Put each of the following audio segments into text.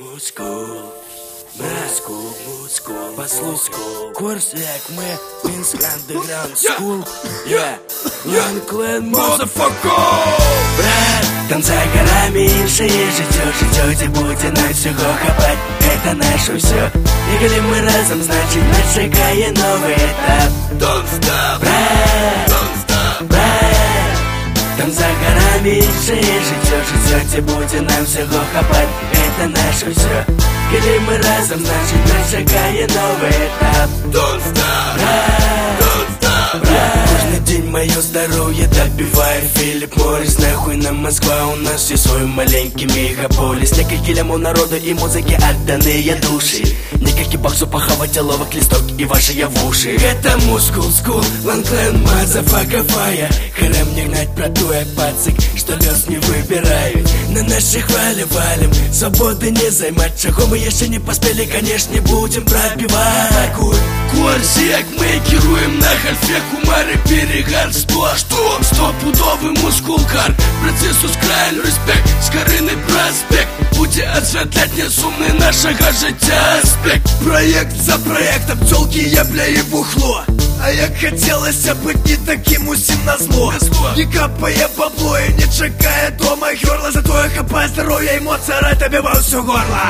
Мускул, послухай, курс як ми, Мінськ андеграунд скул. One clan motherfucker. Брат, там за горами іншее життя, где буде нам всього хапать. Это наше все. І коли ми разом, значить нас чекає новий етап. Don't stop, брат, don't stop, брат. Там за горами іншее життя, где буде нам всього хапать. Это наше все. Коли ми разом, значить нас чекає новий етап. Don't stop, брат, don't stop, брат. Каждый день мое здоровье добивает Филипп Моррис. Нахуй нам Москва, у нас все свой маленький мегаполис. Некоторому народу и музыке отданные души. Никаких боксу похавать ловок листок и ваши я в уши. Это мускул, скул, One Clan, motherfucker, fire. Харам не гнать про твой пацик, что лес не выбирают. На наших валим, свободы не займать. Чего мы еще не поспели, конечно, будем пробивать. Курс, як мы керуем на хальфе, кумары перегар. Стопудовый мускулкар. Процессу с краю респект, скорыный проспект. Буде осветлять несумный нашего життя аспект. Проект за проектом, тёлки, ебля и бухло. А як хотелось быть не таким усім назло. Не капає бабло и не чекає дома герла. Зато я хапаю здоровье, эмоции, рай тебе во всё горло.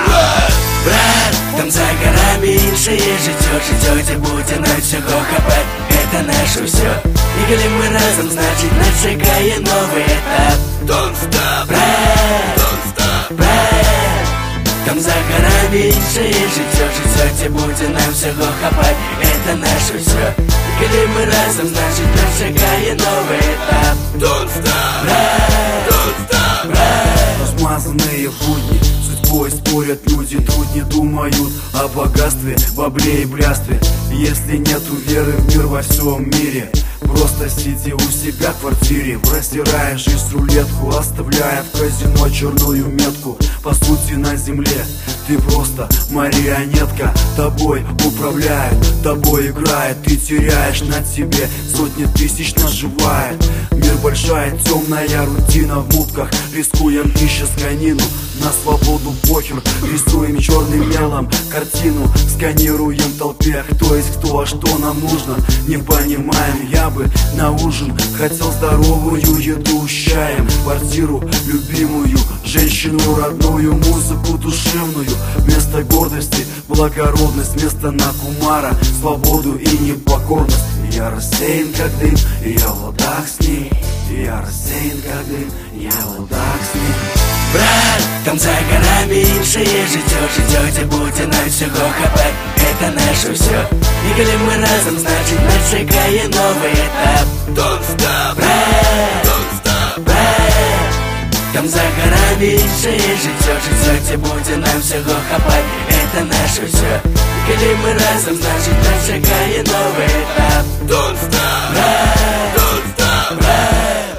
Брат, там за горами іншее життя, где буде нам всього хапать. Это наше все. И коли мы разом, значит нас чекає новый этап. Don't stop, брат, don't stop, брат. Там за горами іншее життя, где буде нам всього хапать. Это наше все. И коли мы разом, значит нас чекає новый этап. Don't stop, брат, don't stop, брат. Размазанные будни, судьбой спорят люди, труднее думают о богатстве, бабле и блядстве. Если нету веры в мир во всем мире, просто сиди у себя в квартире, простирая жизнь рулетку, оставляя в казино черную метку. По сути на земле ты просто марионетка. Тобой управляют, тобой играет, ты теряешь на себе сотни тысяч наживает. Мир большая, темная рутина в мутках, рискуем, ища сканину. На свободу похер, рисуем черным мелом картину, сканируем толпе, кто есть кто, а что нам нужно, не понимаем. Я бы на ужин хотел здоровую еду с чаем, квартиру любимую, женщину родную, музыку душевную. Вместо гордости благородность, вместо накумара свободу и непокорность. Я рассеян как дым, и я в ладах с ней. Я рассеян как дым, я в ладах с ней. Брат, там за горами іншее життя, где буде нам всього хапать. Это наше все. И коли мы разом, значит нас чекає новый этап. Don't stop, брат, don't stop, брат. Там за горами іншее життя, где буде нам всього хапать. Это наше все. И коли мы разом, значит нас чекає новый этап. Don't stop, брат, don't stop, брат.